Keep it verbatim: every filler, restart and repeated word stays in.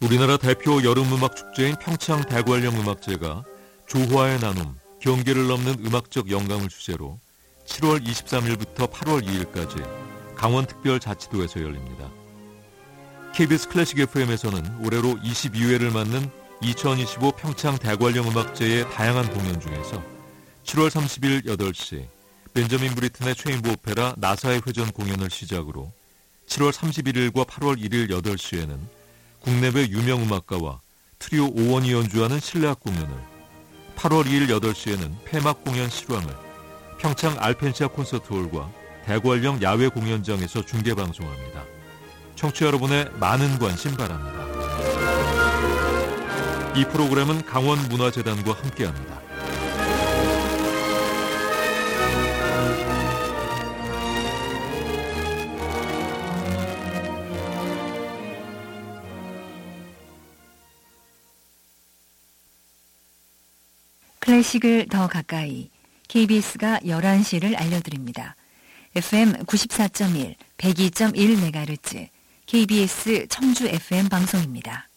우리나라 대표 여름음악 축제인 평창 대관령 음악제가 조화의 나눔, 경계를 넘는 음악적 영감을 주제로 칠월 이십삼일부터 팔월 이일까지 강원특별자치도에서 열립니다. 케이비에스 클래식 에프엠에서는 올해로 이십이회를 맞는 이천이십오 평창 대관령 음악제의 다양한 공연 중에서 칠월 삼십일 여덟시 벤저민 브리튼의 체인보 오페라 나사의 회전 공연을 시작으로 칠월 삼십일일과 팔월 일일 여덟시에는 국내외 유명 음악가와 트리오 오원이 연주하는 실내악 공연을, 팔월 이일 여덟시에는 폐막 공연 실황을 평창 알펜시아 콘서트홀과 대관령 야외 공연장에서 중계방송합니다. 청취자 여러분의 많은 관심 바랍니다. 이 프로그램은 강원문화재단과 함께합니다. 클래식을 더 가까이, 케이비에스가 열한시를 알려드립니다. 에프엠 구십사 점 일, 백이 점 일 메가헤르츠, 케이비에스 청주 에프엠 방송입니다.